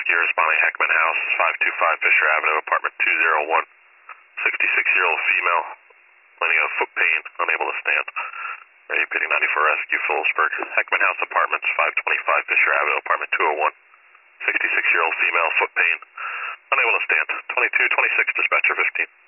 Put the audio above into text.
Rescue responding Heckman House, 525 Fisher Avenue, apartment 201. 66-year-old female, complaining of foot pain, unable to stand. APD 94 Rescue, Phillipsburg. Heckman House Apartments, 525 Fisher Avenue, apartment 201. 66-year-old female, foot pain, unable to stand. 2226, dispatcher 15.